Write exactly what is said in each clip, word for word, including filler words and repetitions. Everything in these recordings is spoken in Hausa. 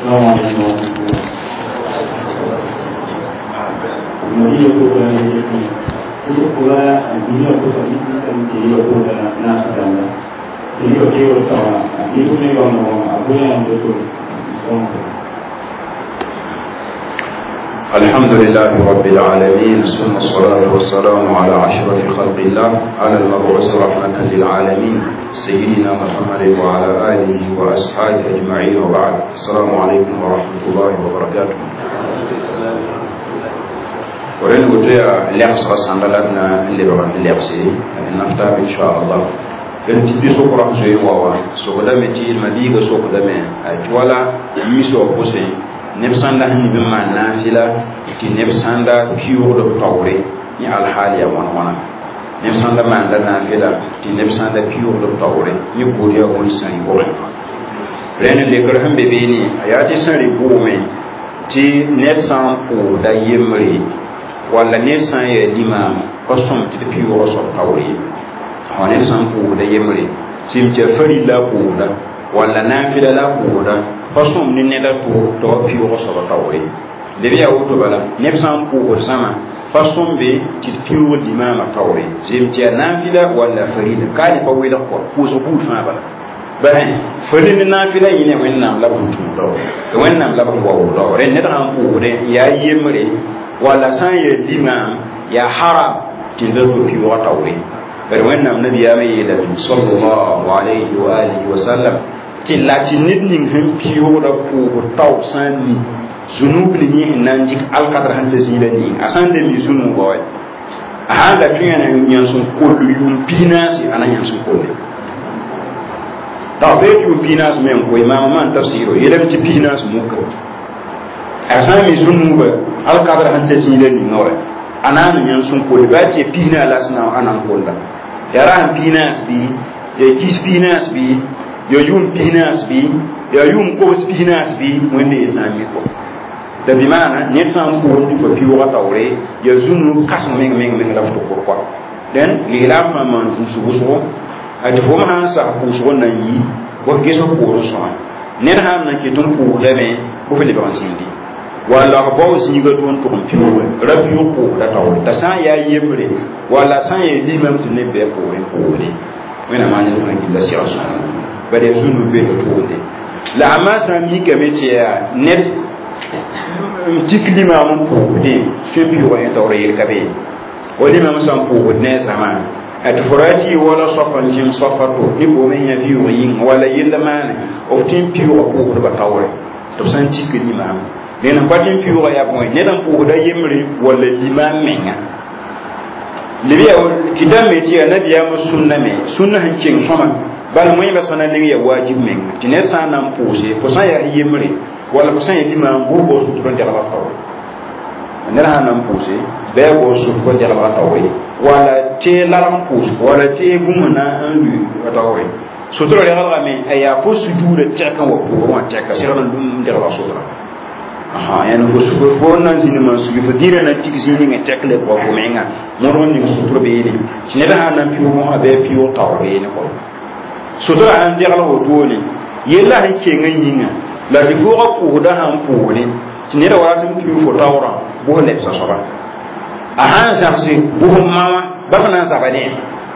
Mwenye kwa nini ili kwa dunia kwa sababu ndio kwa na sana ndio kio sawa ndio ni kama abuya ndio الحمد لله رب العالمين ثم الصلاة والسلام على أشرف خلق الله على المبعوث رحمة للعالمين سيدنا محمد وعلى آله وأصحابه أجمعين وبعد السلام عليكم ورحمة الله وبركاته. وإن وجاء لعص رسالتنا اللي بغى اللعصي نفتح إن شاء الله. فنتبي سكرة زي واوا سكرة متي المدينة سكرة من أجوالا يسوع بوسي نفسنا هني بما نافلا كي نفسنا بيور التوري ni alhali ya wana wana nefsanda manda nafila ti nefsanda piyo do tawre ni buriya on sani bore rene le graham bebe ni ayati sari bume ti nefsan po da yemri wala nefsan ya limam kosom ti piyo so tawre ha nefsan po da yemri sim je fari la po da wala nafila la po da kosom ni ne da to to piyo so tawre debi ya wuto bala nefsan po sama façon be ti piwo limama tawre jim ti nafila wala farida kali pa wela ko ko so bu fa bala ben farida nafila yine wennam la bu tu do wennam la bu wo do re ne ran ko de ya yemre wala san ye limam ya haram ti do piwo tawre ber wennam nabi ya mai da sallallahu alaihi wa alihi wa sallam ti lati nit ning hem piwo da ko taw san ni zunub li ni nan jik al qadar han lazina ni asan de mi zunub boy ahanda tuya na nyan sun kollu yum pinasi ana nyan sun kollu ta be yum pinas men ko imam man tafsiro yelam ti pinas muka asan mi zunub al qadar han lazina ni no ana nyan sun kollu ba ti pina lasna ana kolla yaran pinas bi ya kis pinas bi ya yum pinas bi ya yum ko pinas bi wende na mi ko da bi mana ne san ko ni ko fi wa tawre ya zunu kasam meng meng meng la to ko ko den li la fa man fu su so ati fo ma sa ku so na yi ko ke so ko so ne ha na ke tun ko le me ko fe le ba sindi wala ko bo si ga ton ko fi wo rabbi ko da tawre da san ya yemre wala san ya li mem tun ne be ko re ko re wena ma ne ko ki la si rasul ba de zunu be to de la ma san mi ke metia net tiklima mun pude kebi wa tawre yel kabe wali ma musam pude ne sama at furati wala safan jim safato ibo men ya biyo yin wala yella man o tin piyo ko ko ba tawre to san tiklima ne na patin piyo ya boy ne dan pude yemri wala limam menga libiya kidan me ti annabi ya musunna me sunna hancin sama bal moy ba sanan ne ya wajib menga tine sanan puse ko san ya yemri wala ko san yima bu bo su don jara taw ne ha nan puse be bo su ko jara taw wala te laram puse wala te gumuna andu taw so to re ga me aya ko su dure teka wa ko wa teka sira dum jara so to aha yan ko su ko nan sin ma su fa dire na tiki sin ni tekle ko ko menga mo ron ni su to be ni ne ha nan piwo mo be piwo taw be ni ko so to an jara wo to ni yella han ke nganyinga la di fuqa pu da han pu ni tinira wala dum tu fo tawra bo le sa sora a han sarsi bu mama ba na sa bane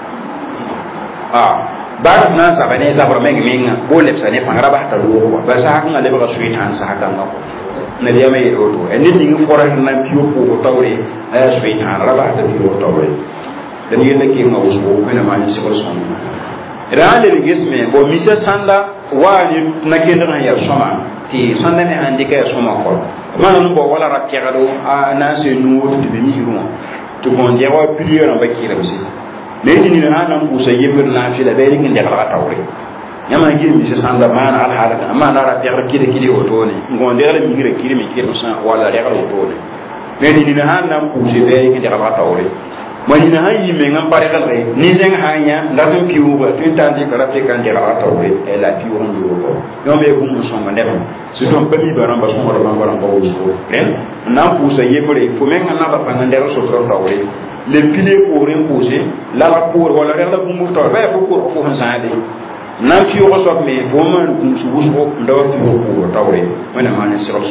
ah ba na sa bane sa bra meng menga bo le sa ne pangara ba ta do ba sa kan ale ba suit han sa kan ko na dia mai roto en ni ngi fora na piu pu tawre ay suit han ra ba ta piu tawre dan yele ki ma usu ko na ma ni sikol son rande bi gisme bo misa sanda wani nakendana ya soma ti sanda ne andika ya soma ko man bo wala rakero a na se nu to be mi ruwa to gon ya wa prier na bakira aussi ne ni na nan ku sai yibir na fi da be ringin da ka tawre nyama gi misa sanda man al halaka amma na rakero kide kide o to ne gon da mi gira kire mi kire sa wala ya ka o to ne ne ni na nan ku sai be ringin da ka tawre mani na hayi me ngam pare kala ni zeng hanya ndatum piu ba tin tandi kala te kan jara tawre e la piu on do ko no be gum so ma ndem su don pami baram ba so mo ba baram ba so ren na fu sa yebre fu me ngam na ba fa ndero so ko tawre le pile ko ren posé la la pour wala re la gum to ba ko ko fu han sa de nan fi yo so me bo man kun su wuso ndaw fi ko ko tawre wona man ci rasul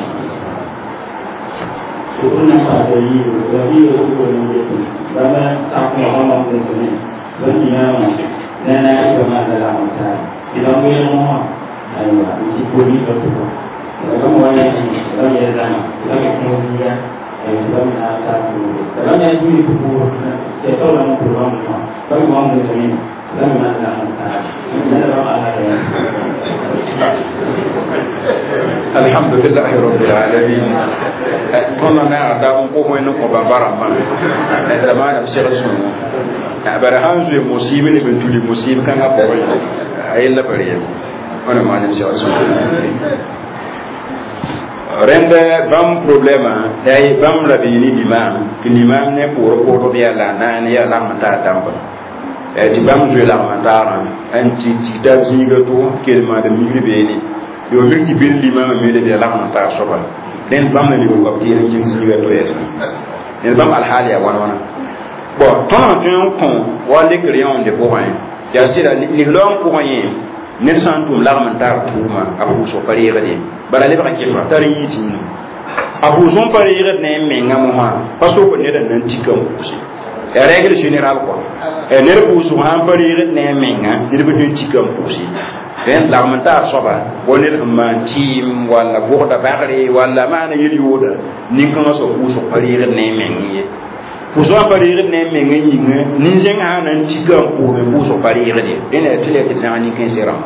ko na fa da yi da yi ko ne da ba ta ko ha ma ko ne ba ni na na na ko ma da la ta ila mo yo mo aiwa ci ko ni da ko da mo ya ni da ya da na da ke ko ni ya ai da na ta ko da na ni ko ko ce to la mo ko ma ba mo mo ne لما الحمد لله رب العالمين كنا نعدم قوة نقوم ببرما زمان بشير سنة برهان زي مصيبة من تولي مصيبة كان أقوى أي لا بريء أنا ما نسير سنة rende bam problema tay bam rabini imam ki imam ne pour pour bi ala na ni ala mata tamba ti bam je la mandara anti ti da zinga to kelma da migri beni yo mirki bil limam me de la mandara soba den bam ne ko wabti ren jin zinga to yesa den bam al haliya wana wana bon ton ton kon wale créon de pour rien ya sira li lom pour rien ne santum la mandara tuma abu so pare gade bara le ba ke fa tari yiti abu son pare gade ne me ngamo ma paso ko ne da nan tikam kusi règle générale quoi et ne pour so han pare ne menga ne be du tikam kusi ben la mandara soba wonir ma tim wala goda bagre wala mana yiri yoda ni kan so ku so pare ne mengi pour so pare ne mengi yinga ni jenga nan tikam ko be ku so pare ne ene tele ke zani ken seram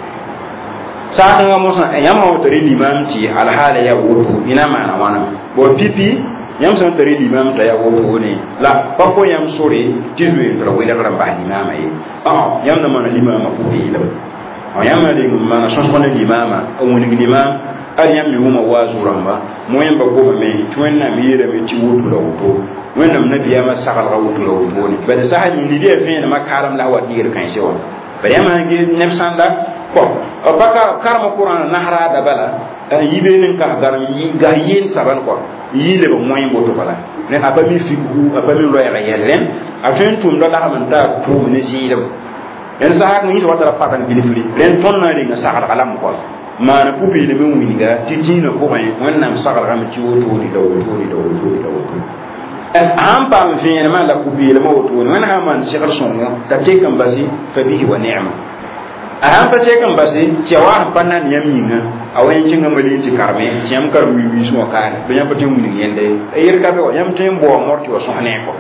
sa nga mosa yamma wotari limam ci al hala ya wutu ina mana wana bo pipi yam san tari limam ta ya wutu ne la pako yam sore tizu ndra wela ran ba limama yi ah yam na mana limama ku bi la ah yam na lim mana so so na limama o woni limam al yam mi huma wazu ramba mo yam ba ko me tuen na mi yere me ci wutu la wutu wennam nabiya ma sagal ga wutu la wutu ne ba da sahaji ni de fe na makaram la wa dir kan se won ba yam ngi nefsanda ko baka karma qur'an nahra da bala yibe nin ka garam yi ga yin saban ko yile ba moy boto bala ne aba mi fiku aba mi roya ga yellen afin tum do da hamanta to ne jilam en sa ha ni to wata pakan bilifli len ton na ri ga sagal alam ko mana pupi ne mun winiga titina ko mai wannan sagal ga mi ci woto di do woto di do woto di do woto en ampa am fi ne ma la pupi le mo woto ne ha man shigal songo da te kan basi fa bihi wa ni'ma aham pa che kan basi cewa panna ni yaminga awen cinga mali ci karme ciam kar mi wi so kan be nyam patim ni yende e yer ka be o yam tem bo morti o so ne ko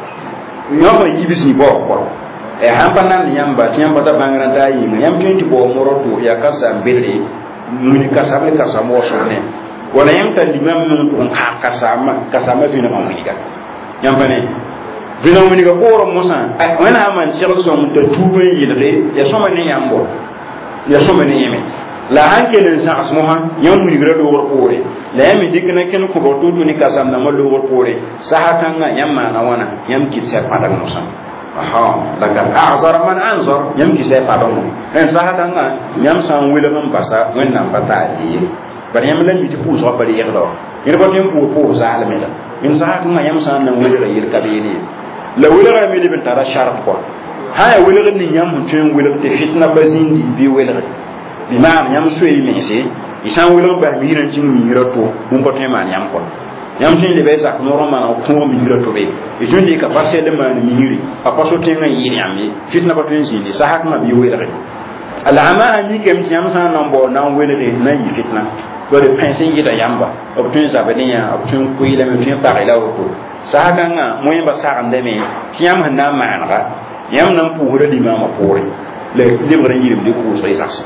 yo ma yibis ni bo ko e ham panna ni yamba ciam pata bangaran ta yi yam tem ti bo moroto ya kasa bele muni kasa be kasa mo so ne wala yam ta limam nun ko ka kasa ma kasa ma bi na ma muni ga yam bane bino muni ga ko ro musa ay wana man shekh so mun ta tuwe yilre ya so ma ne yambo ya so mene yeme la hanke len sa asmoha yam mi gra do wor pore la yam dikna ken ko do tutu ni kasam na mo do wor pore saha kanga yam ma na wana yam ki se padang musam aha daga azar man anzar yam ki se padang en saha kanga yam san wele man basa wen nan bata yi bar yam len mi ti pu so bari yero ni ko tem pu pu zalme da min saha kanga yam san nan wele ga yir kabiri la wele ga mi de ben tara sharaf ko haya welg ni yam tun welg te fitna bazindi bi welg bi ma yam soyi mesi isan welg ba mi ran tin mi rato mun ko tema yam ko yam tin le besa ko no ma ko mi rato be e jondi ka passe de man mi yiri pa passo tin ngi yam mi fitna ba tin zindi sa hak ma bi welg al ama mi kem yam san non bo nan welg na yi fitna do de pensin yi da yamba o tun sa ba ni ya o tun ku ile mi tin pa ila ko sa hak nga mo yamba sa ande me yam han na ma nga yam nan pu hore di mama pore le libre yirim di ku sai sax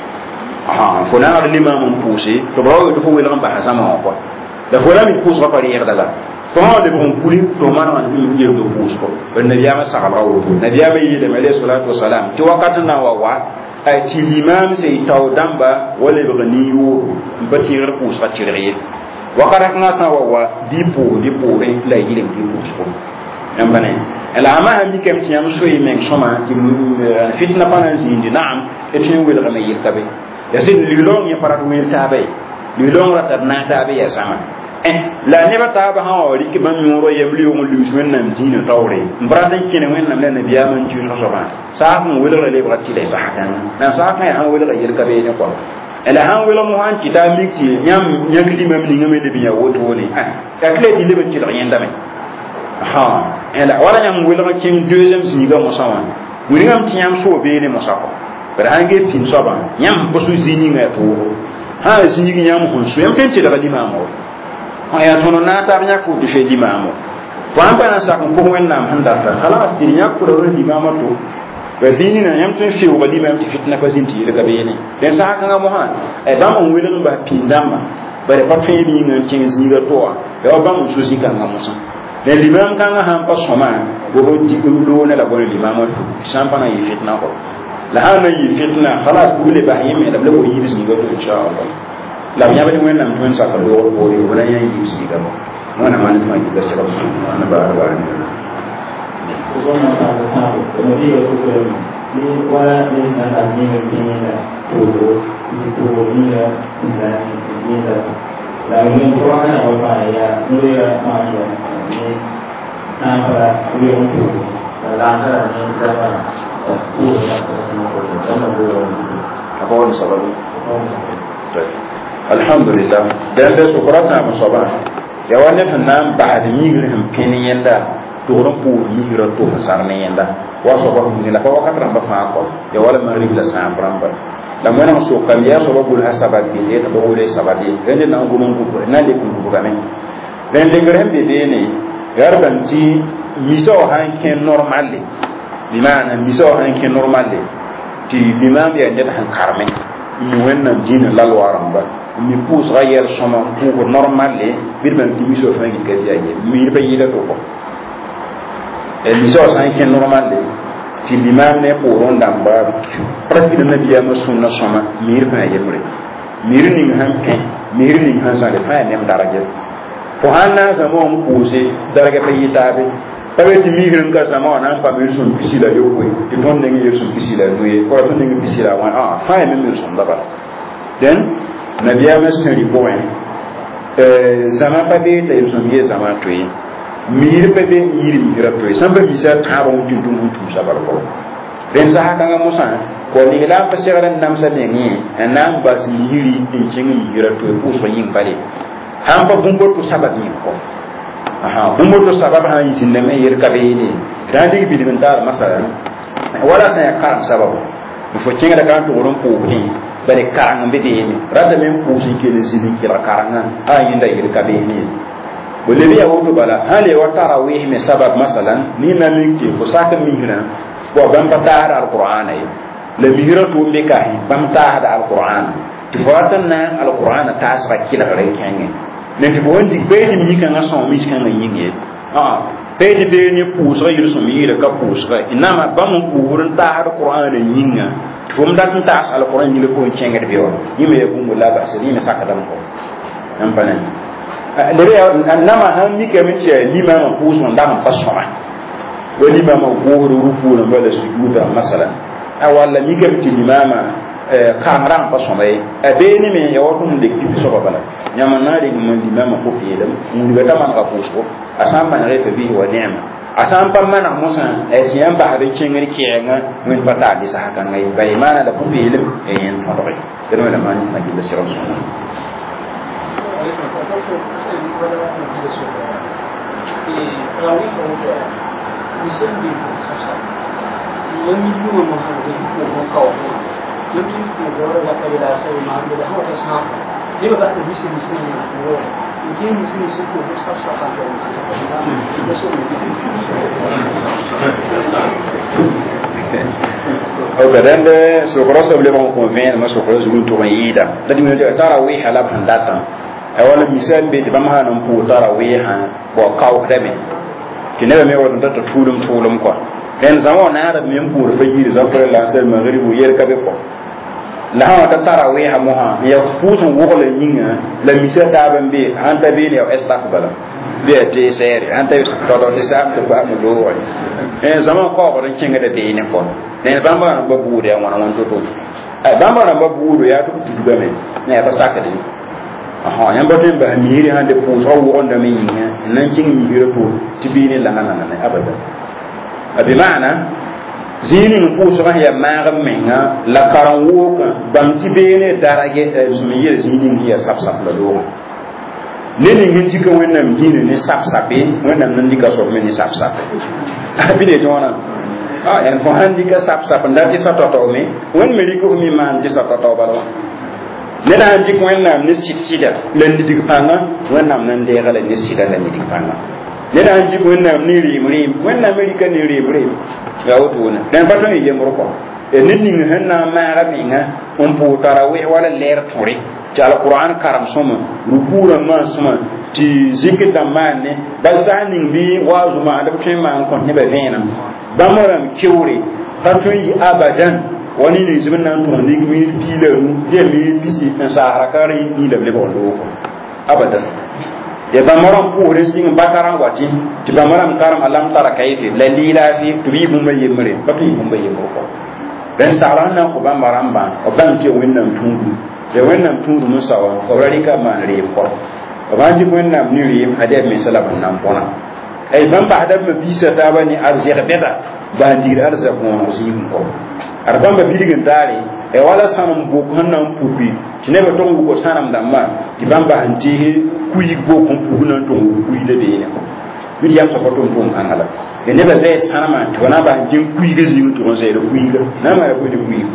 aha fo na di mama pu si to brawo to fo welan ba sama ko da fo la mi ku so pare yer dala fo ha de bon kuli to mana man mi yirim do pu so ben nabiya ma sa rawo nabiya ba yi de mele salatu wassalam to wakati na wa wa ay ti limam sai taw damba wala ba ni wo ba ti yer pu so ti re wakati na sa wa wa di pu di pu re la yirim di pu so yambane ala ama mi kem ti am soyi men soma ti fitna panan zindi naam e tin wel gama yirtabe ya sin li long ya parat wel tabe li long ratar na tabe ya sama eh la ne ba ta ba ha wa ri ki ban mi ro yem li ngul lu men nam dina tawre mbradan kene wen nam na biya man ju no ba sa mu wala le ba ti le sa kan na sa kan ha wala yel ka be ne ko ala han wala mu han kita mikti nyam nyagli mam li ngame de biya woto ne ah ka kle di le ba ti rien dame ha ala wala nyam wala kin deuxième siga mo sawan wuri ngam ti nyam so be ne mo sa ko bara hange pin so ba nyam ko su zini nga to ha zini nyam ko su yam penti daga limamo ha ya tono na ta nya ko di fe limamo wan pa na sa ko ko wen nam handa ta khala ti nya ko ro limamo to ba zini na nyam tun fi ko limam ti fitna ko zinti daga be ne den sa ka mo ha e ba mo wele ba pin dama bare pa fe bi ngam kin zini ga to ya ba mo su zika ngam so le limam kan ha pa soma bo ti ko do ne la bo limamo to sampa na yi fitna ko la ana yi fitna khalas kule ba yime da labo yi bisi go insha Allah la nya bani wannan tun sa ka do ko yi wala yan yi bisi ga wannan man ma yi gaskiya ba na ba ba ne ko gona ta ta ko ne yo ko ni wala ni na da ni ne ni na to do ni to ni na na ni na la ni ko ana ba ba ya ni ya ma ya ni na ba ni yo ko la ta ni ta ba أقول سبب الحمد لله ده سكرتنا مصابة يا ولد النام بعد ميغرهم بيني يندا تورم بو ميغرا تو سارني يندا واسبب من لا فوق كتر بفاقو يا ولد ما ريب لسان برامبر لما أنا مسوق كم يا سبب ولا سبب بيجي تبغى ولا سبب بيجي لأن نعم قوم نقول نادي كم نقول كمان لأن لعرهم بيجيني غربنتي ميزو هاي كان نورمالي بمعنى ميزو هاي كان نورمالي ti bimam ya ndet han karme ni wennam dina lalwaram ba mi pous rayel soma pour normalé birban ti miso fa ngi kadi aye mi ba yida to ko e miso san ken normalé ti bimam ne pour on dam ba pratique de nabiya ma sunna soma mir fa yemre mir ni han ken mir ni han sa de fa nem daraje fo hanna sa mo mu pousé daraga fa yitabe tabe ti migren ka sama na pa mi sun pisila yo ko ti ton ne ngi sun pisila duye ko ton ne ngi pisila wa ah fa e mi sun da ba den nabiya ma sun ri boen euh sama pa be te sun ye sama to yi mir pe be yiri mira to yi samba bi sa ta ron ti dum tu sa bar ko den sa haka nga musa ko ni la pa sira nam sa ne ni nan ba si yiri tin cin yira to ko so yin bale han pa bumbo to sababi ko aha bumbo to sabab ha yin ne me yer kabe ni radi bi din dar masala wala sa yakam sabab fo cinga da kan to ron ko ni bare karang be de ni rada men ko sin ke ni sin kira karanga ha yin da yer kabe ni bolle biya wo bala hale wa tarawih me sabab masalan ni na min ke ko saka min hina wa ban patar alquran ay le mihra to be kai ban ta da alquran ti fatan na alquran ta asra kila gare kenge ne ti bondi be ni mi kan aso mi kan yinge ah be di be ni pusra yir so mi da ka pusra inama bam kuurun ta alquran yinga fum da ta as alquran ni le ko kenge de biyo ni me ko mulla ba sari ne saka dam ko nan banan lere nama han mi ke mi che lima ma pusun da ma pasoma wali ma ma goro rupu na bala sujuda masalan awalla mi ke ti limama eh kamran pasoma e be ni me ya wato mun de ki so bala nyama na de mun limama ko fi da mun be ta man ka pusko asan ban refe bi wa nema asan pan mana musa e ti yan ba be cengri kenga mun bata di sa kan ngai bai mana da ku fi lim e yan fadoi kero da man ma gilla siran sunna Ogadande sokorosa bile bon convaincre ma sokorosa gulu to yida dadi mi tara wi hala pandata e wala misal be bam hanan pu tara wi han bo kaw deme kinebe me wala ndata tulum tulum ko den zaman na arab me pu fa yiri zakore la sel maghribu yer kabe ko la ha ta tara wi ha mo ha ya pusun wo la yinga la misal da ban be han ta be ne o staff bala be te sere han ta yusuf to do sa to ba mo do wa e zaman ko ko den kinga da be ne ko ne bam ba ba bu de wana won to to e bam ba ba bu do ya to tu game ne ta saka de aha yan batin ba miri han de puso wo onda min nan king miri to tibini la nan nan abada abi maana zini puso ya ma menga la karan wo kan bam tibene darage zumi zini ya sap sap la do ne ni ngi tika wennam dine ni sap sapé wennam nan dika so men ni sap sapé abi de jona ah en ko handi ka sap sap ndati sa toto me won meri ko mi man ti sa toto ba ne da handi ko wennam ni sit sida len di panga wennam nan de gala ni sida len di panga ne da handi ko wennam ni ri muri wennam amerika ni ri muri ya woto na dan pato ni yemro ko e nit ni henna ma ra mi nga on pu tarawe wala leer turi ti alquran karam soma rukura ma soma ti zikir da manne bazani bi wazuma da kuma man kon ne be vena bamoram kiwri fatui abadan wani ne zibin nan to ndi mi pileru de mi bisi en sahara kare ni le bo lo ko abadan ya bamoram ko resin bakaran wati ti bamoram karam alam tara kayfi lalila fi tubi bum baye mare fatu bum baye ko dan saran nan ko bamoram ba o ban ti wannan tungu ya wannan tungu musawa o rarika man re ko o banji wannan ni re hade me salabun nan bona ay ban ba hadar ma bisa ta bani arzir beda ba dir arza ko zim ko arban ba bidigin tare e wala sanam go ko nan pupi tine ba tongu ko sanam damma ti ban ba hanti kuyi go ko pugu nan tongu kuyi de be ne bidi yam so ko ton ton kan hala e ne ba zai sanama to na ba hanti kuyi de zim to zai da kuyi ga na ma ya kuyi kuyi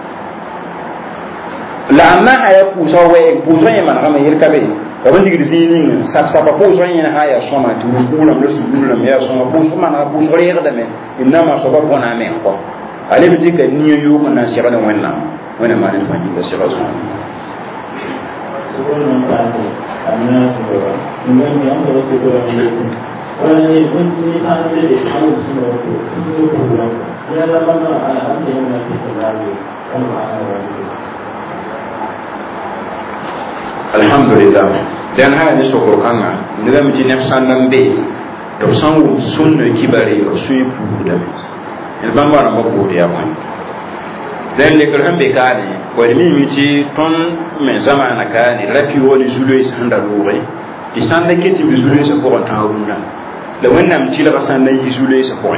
la amma aya ku so we ku so yema na ma yirka be abin da girsi ne sab sab ko so yin haya soma tu kulam da su kulam ya soma ko so mana ko so rega da me inna ma so ba ko na me ko ale bi ka ni yo ko na shira da wannan wannan ma ne fa da shira so so wannan ta ne amma so ne ne an da so ko ne wani kun ni an da da an su ne ko ko ya la ba na an da yana da ne kan ma an alhamdulillah dan ha ni sokor kanga ndiga mi ci nef sandam be to sangu sunna kibare o suyi puuda en bambara mako ya ko dan le ko hambe kani ko mi mi ci ton me zamana kani rapi woni zulo is handa ruwe isanda kiti bi zulo is ko ta runda da wannan ci la basanda yi zulo is ko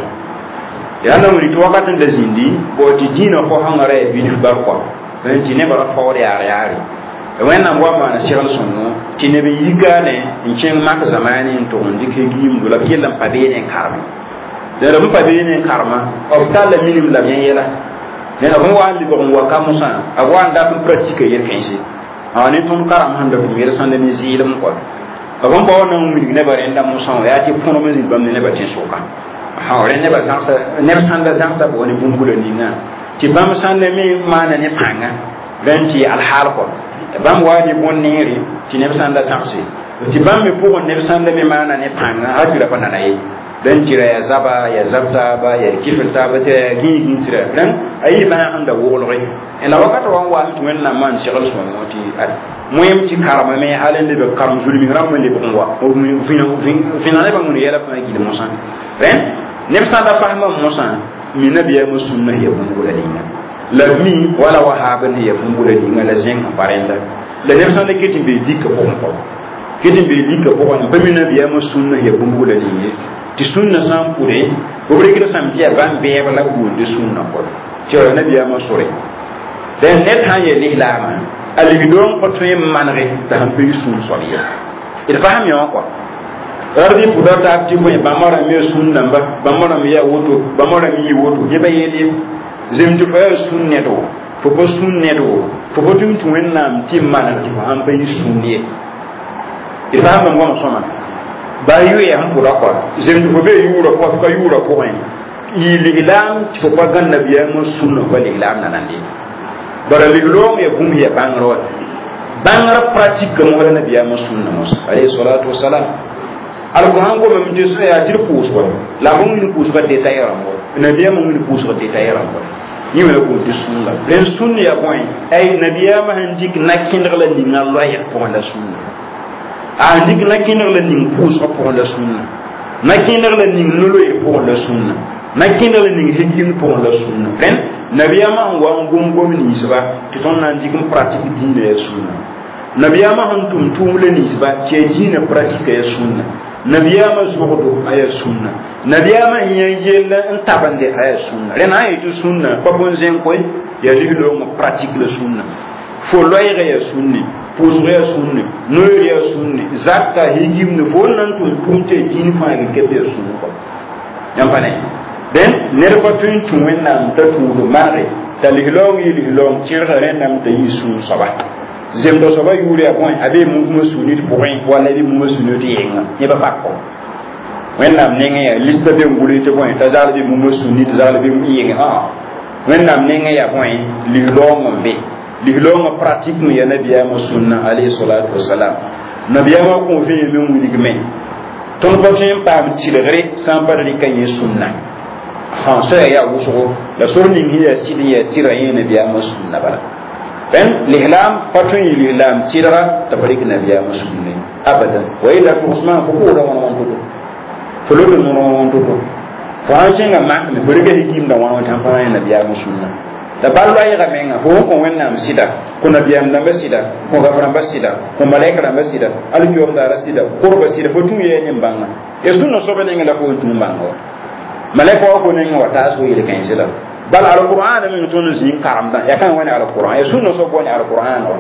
ya na muri to wakatin da zindi ko ti jina ko hangare bi ni barko dan ci ne bara fawre ya yari wannan wa ma na shiral sunno tinabi yigane in cin maka zamani to ndi ke gim dula kelan padene karma da rabu padene karma o tala minim la yela ne na wa li bo wa kamusa agwa anda tu pratique yen kenshi awani tun karam handa bu mer sande ni zilam ko abon ba wannan mi ne bare nda musa ya ti pono me zibam ne ba tin soka ha ore ne ba sansa ne sanda sansa bo ni bumbulo ni na ti bam sande mi mana ne panga venti al hal ko bam wadi bon neri ti ne sanda sanse ti bam me pour ne sanda me mana ne panga ajira pa na yi dan tira ya zaba ya zabta ba ya kifta ba ta gi gi tira dan ayi ba anda wolo re en la wakata wan wa tu men na man shigal so moti ad moyem ti karama me halende be karam julmi ram me be wa o mi fina fina ne ba mun yela fa gi de musa ren ne sanda fahma musa mi nabiya musunna ya bun gulalina la mi wala wahaban ya fumbula di ngala zen parenda la nem sande kiti be dikka ko ko kiti be dikka ko on be mina biya mo sunna ya fumbula di ti sunna sam pure ko bre kiti sam ti ban be bala ko di sunna ko ti o nabiya mo sore den net han ye ni lama ali bidon ko to yem manre ta han be sunna soriya il faham yo ko ardi pudata ti ko ba mara me sunna ba ba mara me ya woto ba mara mi woto ye ba yele zem du fa sunne do fo ko sunne do fo ko tum tum nam timana ti an bay sunne ila ma ngom soma ba yu ya han pura ko zem du be yu ro ko ko yu ro ko en ili ilam ti fo ba gan nabiya mo sunna ko li ilam nan ndi bara li lo me bum ya bangro bangra pratique mo wala nabiya mo sunna mo alayhi salatu wassalam alquran ko me mti so ya dir pus ko la mo ni pus ko de tayara mo nabiya mo ni pus ko de tayara mo ni wala ko di sunna len sunna ya ko ay nabiya ma handik nakin la ni ngallo ya ko la sunna a ndik nakin la ni pus ko la sunna nakin la ni nulo ya ko la sunna nakin la ni hikin ko la sunna ken nabiya ma wa ngum gom ni saba ti ton nan dikum pratique dine sunna nabiyama han tum tumle nisba ce dina pratique ya sunna nabiyama zuhudu aya sunna nabiyama yeyela ntabande aya sunna rena ayi sunna pa bon zen koy ya lihlo mo pratique le sunna fo loyre ya sunni posre ya sunni noyre ya sunni zakka higim ne fo nan tum tumte din fa ga kebe sunna ko yampane den nerfa tun tun wenna mtatu mare talihlo yi lihlo tirga renam te yisun saba zem do saba yuri a point abe mouvement sunni point wala bi mouvement sunni te yenga ne ba fakko wennam nenge ya liste be nguli te point tazal bi mouvement sunni tazal bi yenga ha wennam nenge ya point li lo ngombe li lo ngo pratique mu ya nabiya ma sunna alayhi salatu wassalam nabiya ma ko fi mi nguli gme ton ba fi pa mi tilere sans pas de kanye sunna ha so ya wuso la sunni hiya sidi ya tirayen nabiya ma sunna bala ben l'ihlam patun l'ihlam tidra tabarik nabiya musulmi abadan wa ila usman ko ko da won won to folo do non won to fa hancenga mak me foriga hikim da won tan fa nabiya musulmi da balwa ya ga menga fo ko wenna msida ko nabiya na masida ko ga fara masida ko malaika na masida alkiyo da rasida ko ba sida fo tun ye nyambanga e sunno so benenga la ko tun bango malaika ko nenga wata so ile kan sila bal alquran min tun zin karamda ya kan wani alquran ya sunna so ko ni alquran wa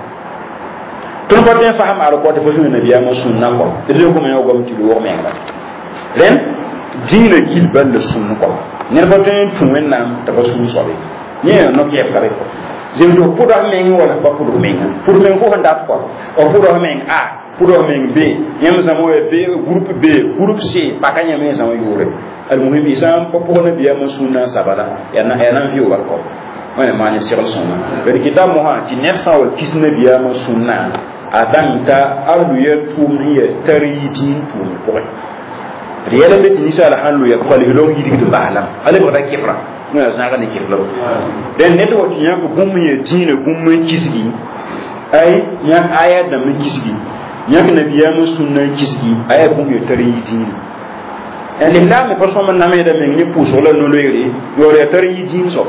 tun ko den faham alquran fo sunna nabiya mo sunna ko de ko me yogom ti wo me ngam ren dina gil bal sunna ko ne ba ten tun wenna ta ba sunna so be ni no ke kare ko je do ko da me ngi wala ba ko do me ngi pour me ko handa ko o pour do me a pour do me b yem samo e b groupe b groupe c pakanya me samo yure al muhim isam ko ko nabiya mo sunna sabala ya na ya na fi wa ko wala mani sir sunna bari kitab mo ha ci neuf cent wal kis nabiya mo sunna adanta ardu ya tumi ya taridi tumi ko riyala be ni sala halu ya ko le lo yi dig balam ale ko ta kifra na zaka ni kifla den ne to ci ya ko gum ye dine gum kisgi ay ya aya da mu kisgi ya nabiya mo sunna kisgi aya gum ye taridi en l'islam me façon man namé da me ni pousso la no léré yo re tar yi jin so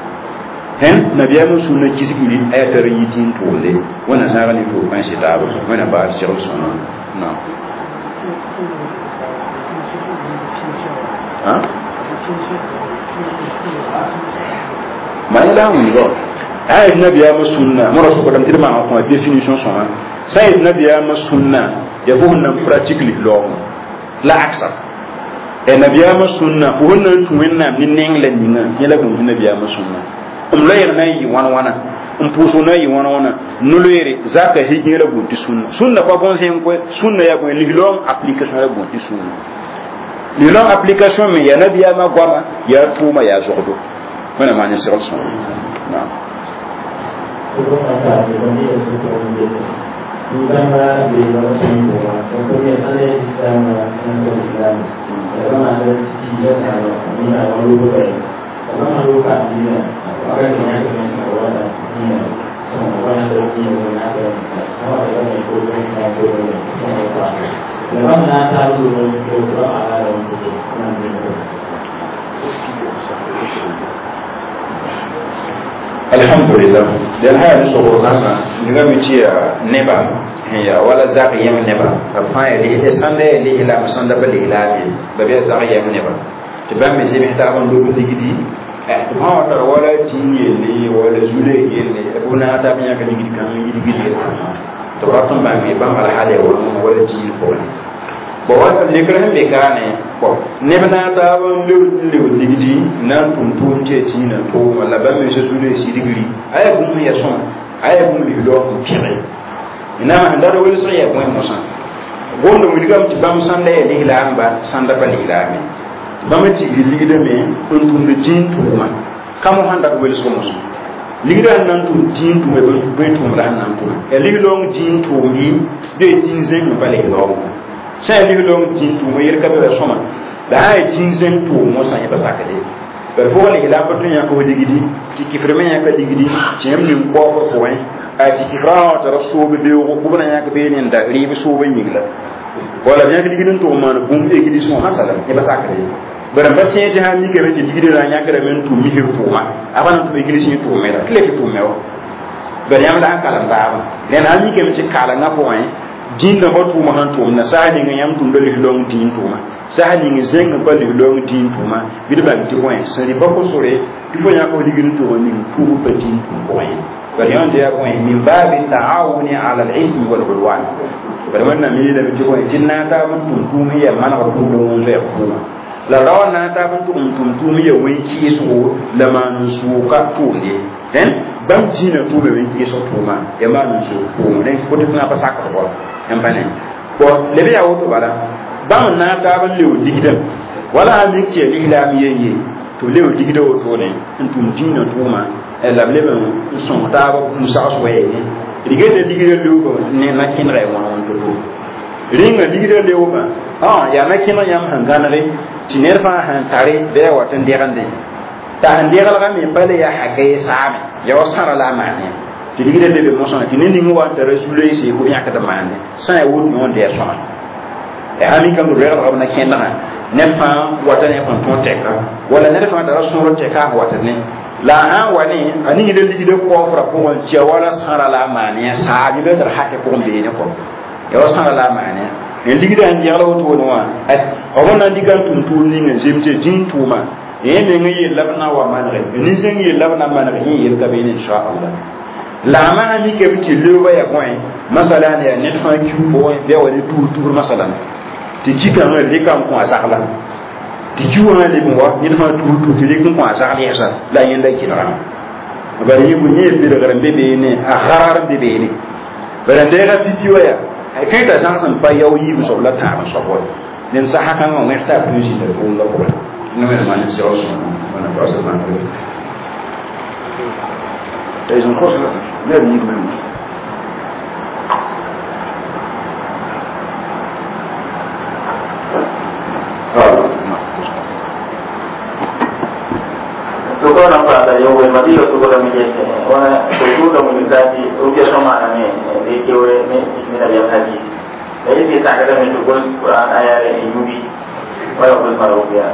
hen nabiya mo sunna kisgili ay tar yi jin to le wana sara ni to kan sita ba wana ba sir sunna na ha ma ila mun go ay nabiya mo sunna mo rasul ko dam tirma ko définition so ha say nabiya mo sunna ya fo nan practically lo la aksar e nabiya ma sunna ko wonna tuwenna min nengla ninga yela ko nabiya ma sunna um layr na yi wana wana um puso na yi wana wana nulere zaka hijira go ti sunna sunna pa bon sen ko sunna ya ko lilom application ya go ti sunna lilom application me ya nabiya ma gwama ya tuma ya zodo mana mani sir sunna na Uganda di luar semua, contohnya saya di sana untuk Islam. Kalau ada tiga kalau ini ada lupa saya, kalau lupa dia, orang yang ada semua ada dia, semua orang ada dia orang ada, semua orang yang boleh semua boleh semua orang. Kalau ada dulu dulu ada untuk nanti. alhamdulillah dan haya so ko zaka diga mi ci neba ya wala zaka yem neba fa ya li sande li ila sanda bali ila bi ba be zaka yem neba to ba mi jibi ta ban do digidi eh to ha ta wala ci ni wala zule yele abuna ta mi ya ka digidi kan mi digidi to ba tan ba mi ba mala hale wala wala ci ko bo wa le kran be kane bo ne bana ta ban lu lu digidi nan tun tun ce ci na to wala ba me se dule si digiri aya gum ya son aya gum li lo ko kire ina ma ndaro wala so ya ko mo san gondo mi digam ci bam sande ya li la amba sanda ba li la mi ba ma ci li de me tun tun de jin to ma kamo handa ko wala so mo san li da nan tun jin to be be to ra nan to e li lo jin to mi de jin zen ba li lo sai li lo tin tu mo yer ka be soma da ay tin zen tu mo sa ya basaka de per fo le ila patun ya ko digidi ci ki freme ya ka digidi ci am ni ko ko ko ay ay ci ki fra ta rasul be ko bu na ya ka be ni da ri be so be ni la wala ya ka digidi to ma na bum e gidi so hasala ya basaka de bara ba ci ci ha mi ke be digidi la ya ka men tu mi ke to ma abana to be gidi ci to me la kle ke to me o bari yam da kalam taaba len ami ke mi kala nga point din da hotu ma han tum na sahani nga yam tum dole long tin tuma sahani nga zeng ba li long tin tuma bi ba ti point sari ba ko sore il faut ya ko digin to ni tu ba tin point bari yam da ya point min babi ta'awuni ala al-ismi wal udwan bari wannan mi da ti point tinna ta mun tum tum ya mana ko tum le ko la rawan na ta ban tum tum tum ya wen ki so la man su ka tunde den bam jina tu be wen ki so tuma ya man su ko ne ko te na pa sakko ko en bane ko le be ya woto bala bam na ta ban le digidam wala mi ke ila mi yeye to le digida woto ne tum jina tuma e la le ben son ta ba musa so ye digede digida le ko ne na kin rai won won to to ringa digida le wo ba ah ya na kin yam hanganare tiner fa han tare be watan dirande ta han diral ga mi pale ya hakay saame ya wasara la mane ti digide de mo sona ti ni ngwa ta rasulay se ko yakka da mane sa e won non de sona e ami kam do regal ga na kenna ne fa watan e fan ton teka wala ne fa da rasul teka watan ne la an wani ani de digide ko fra ko won ci wala sara la mane sa bi be dar hakke ko be ne ko ya wasara la mane en digida en yalla woto no wa o wona digan tum tum ni ngen jemte jin tuma e ne ngi labna wa manre ni zengi labna manre ni yel ka be insha Allah la ma mi ke bi lewa ya point masalan ya net fa ki bo be wali tour tour masalan ti jika ngal de kam ko asakla ti juwa le mo wa ni fa tour tour ti le ko asakla ya sa la yenda kinara bari bu ni bi daga rambe be ne a gharar be be ne bari de ga video ya kai da san san pa yau yi so la ta so ko nen sa haka ngam ngesta puji da ko la ko no me man se oso na pasa man ko dai un cosa ne ni men so ko na pa yo we madi so ko da mi je wa so ko da mi zati o ke so ma ne de ke we ne ni da ya haji dai bi ta ga mi to ko Quran ayare yubi wa ko ma ro ya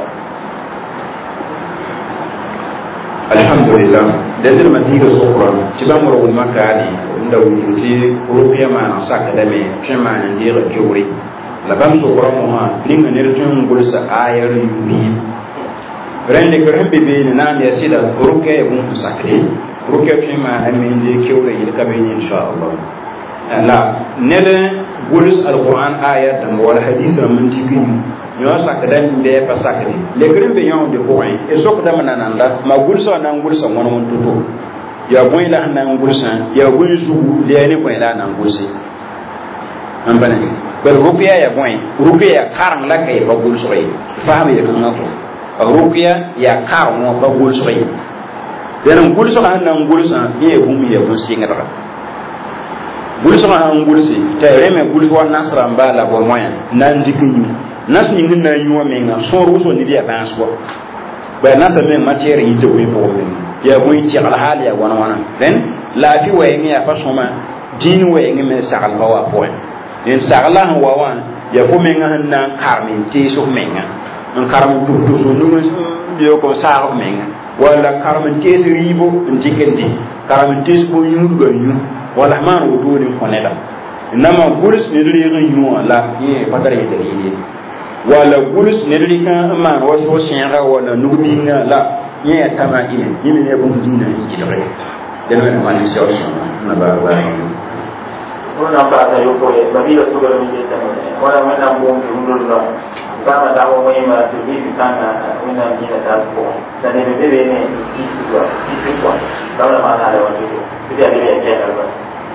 alhamdulillah dadil madiga sokra tiba moro makani nda wuti rubiya ma saka da me chema ndira jori la bam sokra mo ha ninga ne tun gursa ayar yubi rende ko hembe be ni nan ya sida ruke e bun sakri ruke chema amin de kewre yil kabe insha Allah la nede gurus alquran ayat da wal hadith man tikin yo sakadan be pa sakri le grem be yon de point e sok da mananda ma gurso nan gurso mon mon tuto ya boy la nan gursan ya boy su le ne ko la nan gursi an bane ko rupiya ya boy rupiya karam la kay ba gurso yi fahmi ya kan ko rupiya ya karam ba gurso yi dan gurso nan gursan ye bumi ya gursi ngara gurso nan gursi ta reme gurso nasra mbala bo moyen nan dikinyu nas ni ngi na yuwa menga so ruso ni dia banswa ba nasa men matière yi to wi bo men ya bo ci al hal ya wana wana den la fi wa ngi ya fa soma din wa ngi men sagal ba wa point den sagala wa wan ya ko menga hanna karmin ti so menga an karmin to to so nu yo ko sa menga wala karmin ti so ribo ndikendi karmin ti so yu ga yu wala man wo do ni konela nama gurus ne dole yin yu la ye patare de yi wala gurus ne dole kan ma waso shinra wala nubinga la ye tama ine yimi ne bun dina yi dore den wala man shi o na ba ba ona ba ta yo ko e ba bi so ga mi ta wala ma na mo ndu ndo ba ma da mo ma ti bi tanga ina ni ta ko da ne be be ne ki ko ki ko da wala ma na da wa ko ti ya be ya ba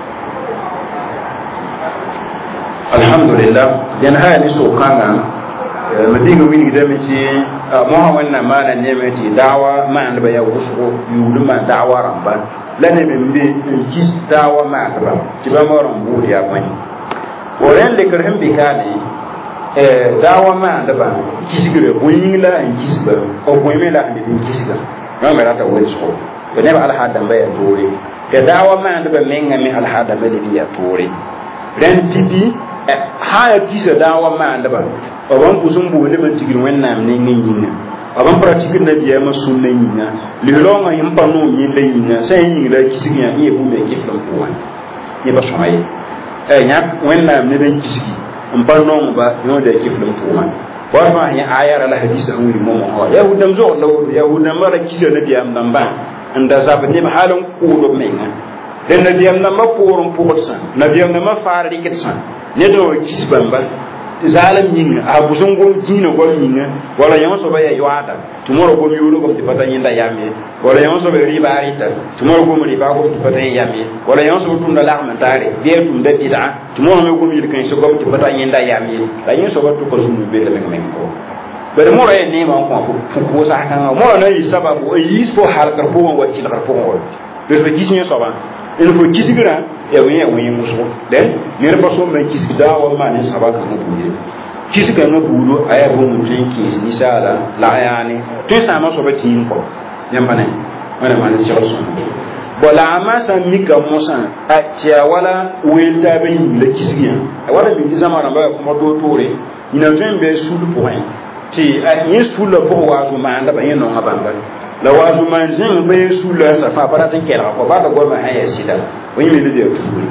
alhamdulillah den haya ni so kanga madiga wini da miti mo ha wannan mana ne miti dawa ma an ba ya wusko yudu ma dawa ramba la ne mbe kis dawa ma ba ti ba mo rambu ya kwani woren le kerhem bikani eh dawa ma da ba kisigre boyingla en kisba o boyme la ande kisga no me rata wusko be ne ba al hada ba ya tore ke dawa ma da ba menga mi al hada ba de ya tore ren tibi haya kisa dawa ma andaba o wan kusum bu le ban tigir wennam ne ngin aban pratique na biya ma sunna yinga li longa yim panu yin le yinga sai yin la kisigi ya yi bu me kiflam ko wan ni ba somaye e nyak wenna ne ben kisigi am panu ba no de kiflam ko wan wa ma ya ayara la hadisa hu li mo mo yahudam zo law yahudam mara kisio na biya am damba anda zaba ni ba halon ko do menga den na biya na ma porum posa na biya na ma fara diketsan ne do kisbamba zalam yin abu sun gom jina gom yin wala yan so ba ya yada tumoro gom yulu gom tipata yinda yame wala yan so ba riba arita tumoro gom riba gom tipata yame wala yan so tunda lahma tare be tunda bid'a tumoro me gom yirkan so gom tipata yinda yame la yin so ba to ko sunu be le men ko bare moro e ne ma ko ko ko sa kan moro na yi sababu yi fo halkar fo wa ci la fo ko be be gis ñu so ba il faut kisigira ya wen ya wen muso den ne ba so men kisida wa ma ne sabaka mu buye kisiga no budo aya bo mu tin kis misala la yani tin sama so ba tin ko yamba ne wala ma ne so so bola ama san mika musa a tia wala wel ta be ni le kisigia wala bi zamana ba ko do tore ina zem be sulu point ti a yin sulu ko wa so ma anda ba yin no ngabanga la wazu manzin be sula sa fa para tan kera ko ba da goma haya sida wani mi de turi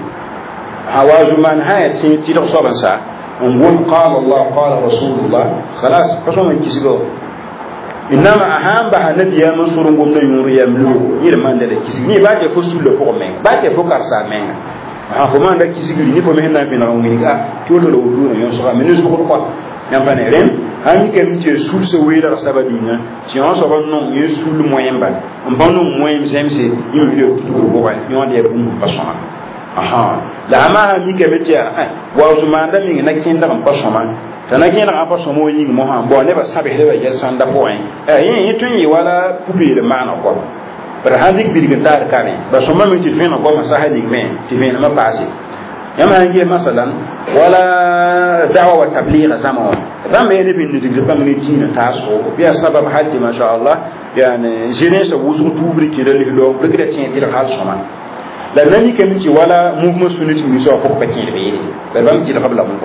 hawazu man haya tin ti do so ban sa on won qala allah qala rasulullah khalas ko so man kisigo inma aham ba hanabi ya masurun gum na yuri yamlu yir man da kisigi ni ba de fo sula ko men ba de fo karsa men ha ko man da kisigi ni fo men na bi na ngi ga to do do do yo so men so ko ko nyam fa ne ren hani ke mi sul se wera sabadina ti on so ban non ye sul moyen ban on ban non moyen zemse ni mi do ko ba ni on de bu pasoma aha la ma mi ke betia wa usman mi na kin da pasoma tana kin da pasoma woni mo ha bo ne ba sabe le ba ya sanda point eh yin tun yi wala pubi le mana ko par hadik bi tar kane ba so ma mi ti fena ko ma sahadik men ti fena ma pasi yama ngi masalan wala da'wa wa tabligh zamaw ram ne bin ni digre bang ni tina taso biya sabab hajji ma sha Allah yani jene so wusu tubri ki dal do digre tin ti hal soma la nani kam ci wala mouvement sunniti mi so ko patin be yi da bam ci da qabla mun ko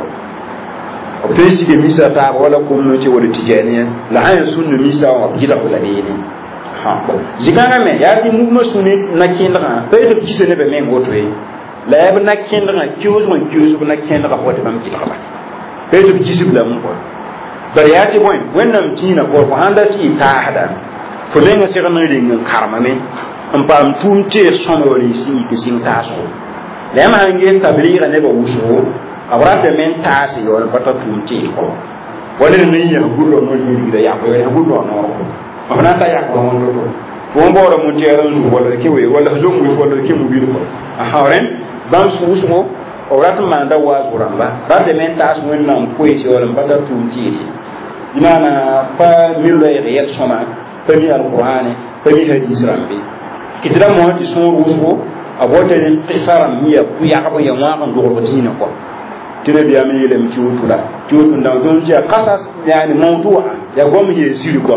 o tesi ke misa ta wala ko no ci wala tijaniya la ayan sunnu misa wa gida ko la be ni ha zikanga me ya di mouvement sunniti na kin da pe de ci se ne be men goto yi la yab na kin da kius mon kius na kin da ko bam ci da ba pe de ci sibla mun ko bar ya ti boy wannan tina ko ko handa ci ta hada ko le nga sira na le nga karma me am pam tum te sono li si ki sin taso le ma ngi tabliga ne ba wuso awra de men tasi yo ba ta tum te ko wala ne ya gurro no ni da ya ko ya gurro no ko ma ta ya ko mon do ko mboro mu teral nu wala ke we wala do mu wala ke mu bi ko a hawren bam su wuso awra to manda wa guramba ba de men tas mun nam ko ci wala ba ta tum te imana pa milo ya soma pa mi alqur'ani pa mi hadis rambi kitira mo ti son ruso abota ni qisara miya ku ya ko ya ma kan do ko tina ko tire biya mi yele mi ciwtula ciwtun da don ci qasas yani mawdu'a ya gom ye siri ko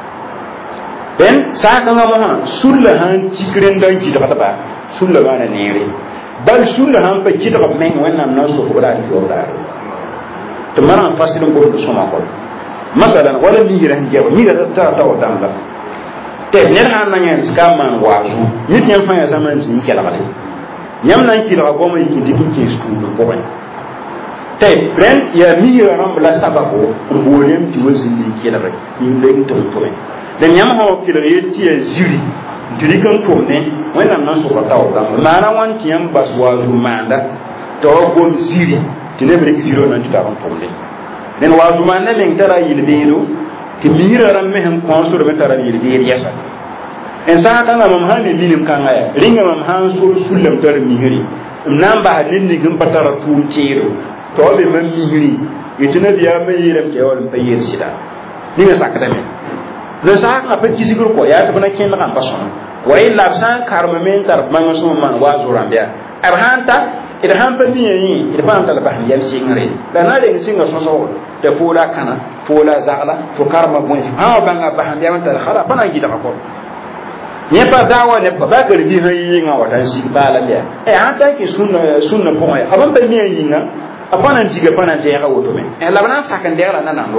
ben sa kan ma ha sulla han cikren dan ki da ba sulla bana ne bal sulla han pa ki da men wannan nan so ko da ki o da to maran fasilun ko do soma ko masalan wala mi ran jew ni da ta ta o dan la te ner han na ngeen ska man waasu nit ñam fa ya zaman ci ke la bale ñam nañ ki la ko may ki dikin ci stu ko bañ te ben ya mi ram la sababu ko lem ci wasi li ki la rek ñu leen to to de ñam ho ki la yeti ya zuri diri kan to ne wala nan so ko taw dam mara wan ci yam bas waasu manda to go ziri ti ne be ziro nan ci ta ron to ne den waasu manda len tara yilbeedo ti mira ram me han konso do tara yilbeedo yasa en sa ta na mam hani minim kan aya ringa mam han so sulam tar mihiri namba hadin ni gum patara tu tiro to be mam mihiri itina biya me yiram ke wal payir sida ni ga sakata me le sa ka pe kisigur ko ya tabana ken kan pason wa illa san karma men tar man so man wa zurambia arhanta ida han pa ni yi ida pan tala bah yel singare da na de singa so so te pola kana pola zagla fo karma bon ha banga bah ya man tala khala pana gida ko nye pa dawa ne pa ba ka ri ha yi nga wata shi ba la ya e anta ki sunna sunna po ya aban ba mi yi nga apana jiga pana je ga woto me e la bana sa kan de la na na ro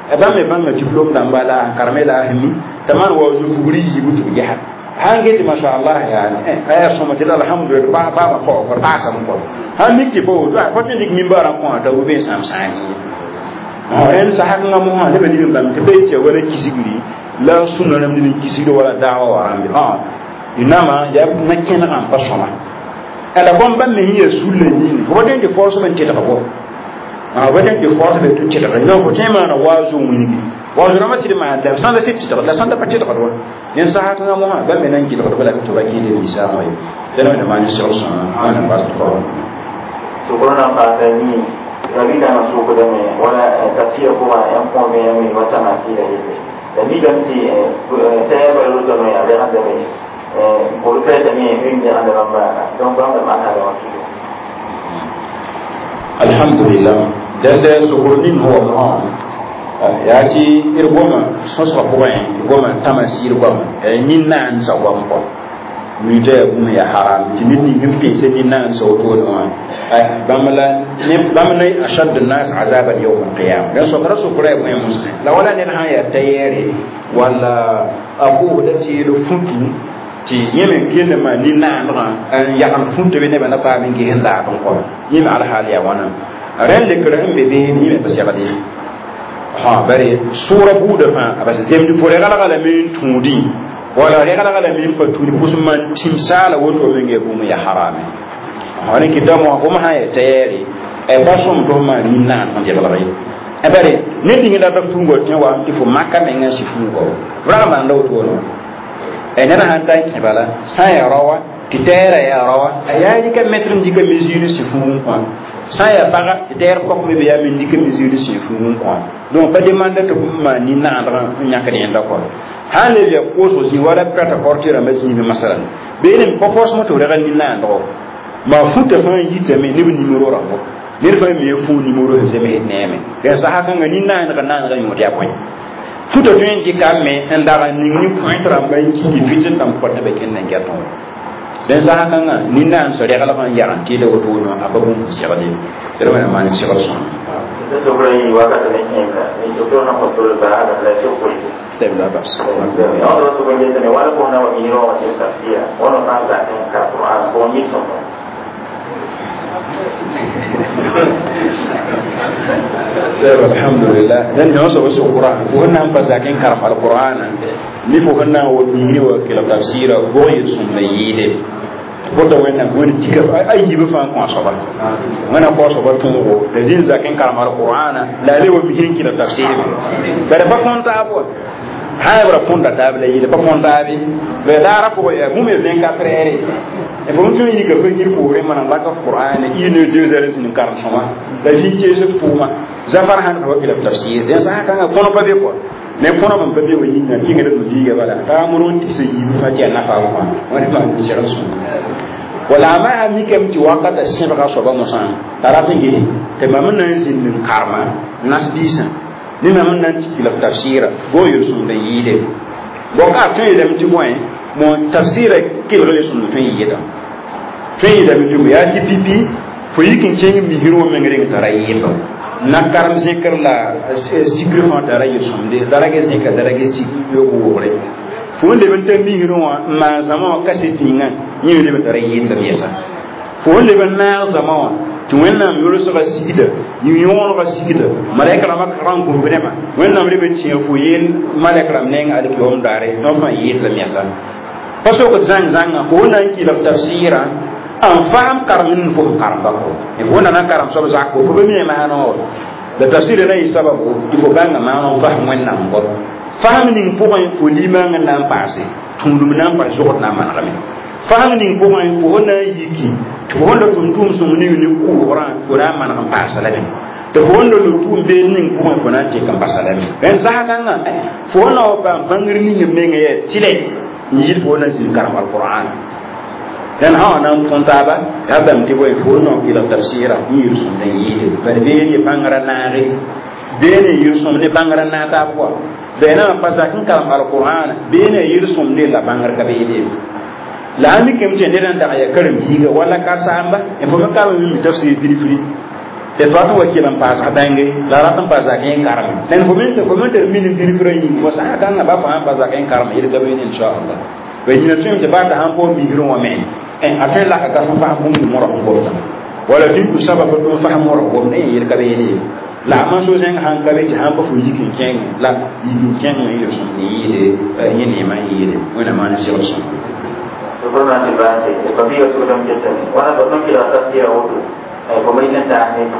ba me banga diplôme dan bala karmela himi taman wa zuburi yibutu ya hange ti masha Allah ya aya soma ti alhamdulillah ba ba ma ko ko pasa mo ko han mi ti bo to ko ti dik mimbara ko ta ube sam sam ah en sa hakka mo ha le be dim bam te be che wala kisigri la sunna nam ni kisigri wala da'wa wa ambi ah inama ya na kena am pa soma ala bon ban me hiya sulle ni ko de force men ti ta ko ah wajen de force de tu ti ta no ko tema na wazu wini wazu na masiri ma da san da ti ta da san da pa ti ta ko yen sa hatu na mo ha ban me nan ki da ko bala to ba ki de isa mai da na ma ni so so ana ba to so ko na ba ta ni rabi da masu ko da me wala tafsir ko ma yan ko me yan wata ma ti da yake da ni dan ti ta ya ba ru da me ya da da me eh ko ta da me yin da da ba don ba da ma da wasu alhamdulillah dande sukurnin huwa Allah yaati irgoma sosra poin goma tamasi irgoma nin nan sa gom ko mi de bum ya haram ti nit ni ngim se nin nan so to no ay bamala ne bamala ashad an-nas azaban yawm al-qiyam dan so rasu kurai mu muslim la wala ne ha ya tayere wala abu da ti do funtu ti yemen kende ma ni nan ran ya kan funtu be ne bana pa min ki hen la ko yima ala haliya wana ren de kran be be ni me pasiya bade ha bare sura buda fa abas zemdi fore gala gala min tudi wala re gala gala min faturi kusman timsala woto menge bum ya harame wani kidamo ko ma haye tayeri e basum to ma ni nan on je gala ray e bare ne dinga da tungo tin wa ti fo makka men ngi fungo vraiment ndaw to no e nana hanta ki bala sa ya rawa kitera ya rawa ayaji ka metrum dika mesure si fungo ko sa ya baga kitera ko me be ya min dika mesure si fungo ko donc pas demander to ma ni nan ran nyaka ni ndako hale ya ko so si wala prata portira mesini be masalan be ne ko force mo to daga ni nan ndako ma futa fa yite me ni numéro rabo ni fa me fu numéro he zeme neme ya sa haka ngani nan daga nan daga mo dia ko futa to ngi kamme ndara ni ni point ramba ki di fitin tam ko tabe ken nan gato den sa haka nga ni nan so daga la fa yaranti da wato no ababu sirade dero na mani sirade da sobre yi waka da ne ka ni to na ko to ba da la so ko tem da bas ya to to ba ne wala ko na wa ni ro wa sa fia wala ka da ka Qur'an ko ni so alhamdulillah dan yo so so Qur'an ko nan ba zakin karam al-Qur'an ni fo kana wo ni wo kila tafsira go yi sunna yide ko to wena woni tika ay yibe fa ko so ba wana ko so ba tun go da zin zakin karam al-Qur'an la le wo bi hin kila tafsir bare ba kon ta bo hayra funda tabla yide ba kon ta bi be dara ko ya mu me vingt-quatre heures e bon to yi ga ko ngir ko re man la ko Qur'an une deux heures ni karam sama da li ci se puma zafar han ko kila tafsir den sa ka kono ba be ko ne kono man ba be wo yin na ki ga do diga bala ta mun ti se yi fa ci na fa ko wani ma ci rasu wala ma mi kam ci waqata se ba so ba musan tarafi ngi te ma mun nan sin ni karma nasbisa ni ma mun nan ci kila tafsira go yo sun da yide bo ka fe da mi ci moy mo tafsira kila go yo sun fe yida fe da mi ju ya ci pipi fo yikin cengi mi hiro me ngere ngara yida nakaram zikr la zikr ma dara yusum de dara ge zikr dara ge zikr yo wore fo le ben tan mi hiro ma zama kasetinga ni le ben dara yinda yesa fo le ben na zama to wenna mi yoro so ba sigida ni yono ba sigida malaika ma karam ko brema wenna mi be ci fo yin malaika ram nenga ade ko om dare no ma yinda yesa paso ko zang zanga ko na ki la tafsira an faham karamin fo karam ba ko e wona na karam so za ko ko be mi ma no da tafsir na yi sababu ifo banga ma no faham wannan ko faham nin ko ko ko lima ngana passe tundum nan par so na ma kami faham nin ko ko ko na yiki to wonda tum tum so ni ni ko ran ko na ma na passe la ben to wonda lu tum be nin ko ko na ce kan passe la ben ben za kan na fo na ba bangir ni ni me ngi tile ni ko na sin karam alquran dan ha nan fontaba ya dam ti boy fo no ki la tafsira ni yusum dan yi bar be ni bangara naare be ne yusum ne bangara na ta ko be na pasa kin kalam alquran be ne yusum ne la bangar ka be yi la mi kem je ne dan da ya karim higa wala ka samba e bo ka mi tafsir fili fili te fatu wakilan pas adange la ratan pas akin karam nen ko min ko min ter min bir bir yi ko sa kan na ba fa pas akin karam ida gabe inshallah be ni tun de ba ta han po mi giro wa men en afin la ka fa mo mo ro ko wala tin ku sababa to fa mo ro ko ne ida gabe ni la man so jeng han gabe ti han ko fu yikin ken la yikin ken ni le so ni de ni ni ma yi de wona man si so Sebenarnya di bawah tapi kalau sudah menjadi, orang betul kita tak dia itu, pemainnya tak ni.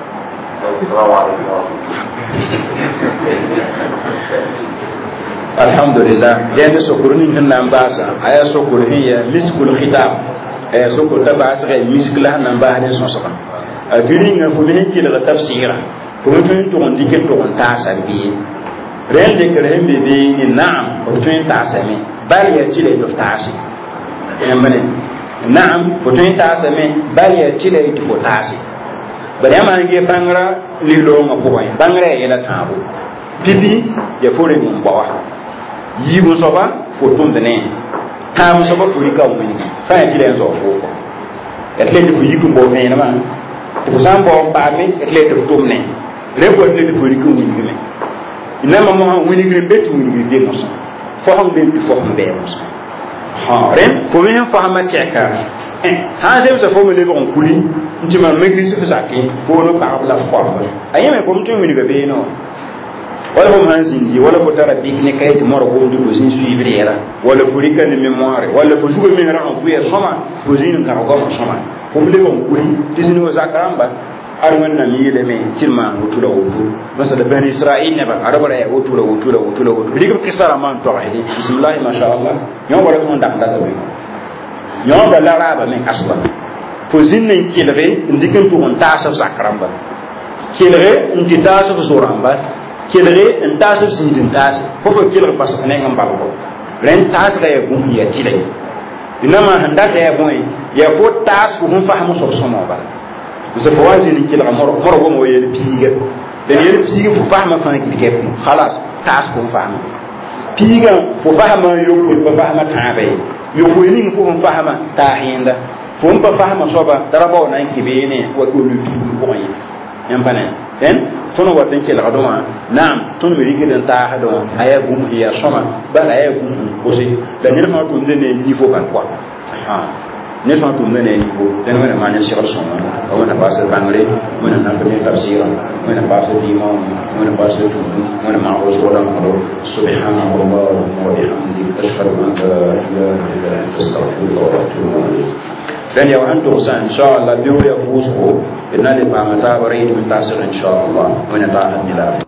Alhamdulillah, jadi syukur ni hendak bahasa, ayat syukur ni ya miskul khitab, ayat syukur tak bahasa kayak misklah nambah ni sosok. Jadi nggak boleh kita tafsir, kemudian tu orang dikit tu orang tak sabi. Real deklarasi ni ni naam, kemudian tak sabi, balik ya cile tu tak sabi. Yambane naam fotoin tasame bali ya chile itu potasi bari amange bangra lilo ngapoy bangra yela tabu bibi ya fore mun bawa yibu soba foton dene tam soba kuri ka mun fa ya chile zo fo etle du yibu bo ne na man to sambo ba me etle to tumne le ko etle du kuri ko mun gime ina mama woni gime betu mun gime no so fo ham be fo ham be so ren ko men fahama cheka ha je so fo me le bon kuli nti ma me gisi fi saki fo no ka la fo ayi me ko mtu mi be be no wala ko man zindi wala ko tara dik ne kay ti moro ko ndu ko sin suivre era wala ko rika ni mémoire wala ko jugo mi ra on fu ya soma ko zin ka ko soma ko le bon kuli tisino zakaramba arman na mi le me tilma wutula wutu basa da bani israil ne ba arabara ya wutula wutula wutula wutu diga kisara man to aydi bismillah ma sha Allah yo wala ko ndak da be yo ba la raba men asba fo zinne kilre ndikin to on tasab sakramba kilre ndi tasab suramba kilre en tasab sindin tas fo ko kilre pas ne ngam ba ko ren tas ga ya gum ya tilay inama handa ya boy ya ko tas ko hum fahamu so so mo ba se boazi ni kila moro moro go mo yel piga den yel piga fu fahma fa ki ke khalas tas ko fahma piga fu fahma yo ko fahma tabe yo ko ni fu fahma ta hinda fu pa fahma soba darabo na ki be ne wa ko lu ko yi en bana en sono waten kila adoma nam ton mi rigi den ta hado aya gum ya soma ba aya gum ko se da ni ma to ne ni fo kan quoi ah ne so to mene ni ko den wona manya shawar so o wona ba se bangre wona na ko tafsir wona ba se imam wona ba se to wona ma ko so dan ko subhanallahi wa bihamdihi ashhadu an la ilaha illa anta astaghfiruka wa atubu ilayk dan ya antu sa inshallah biyo ya fuso inna li ma mata bare min tasir inshallah wona ta hadila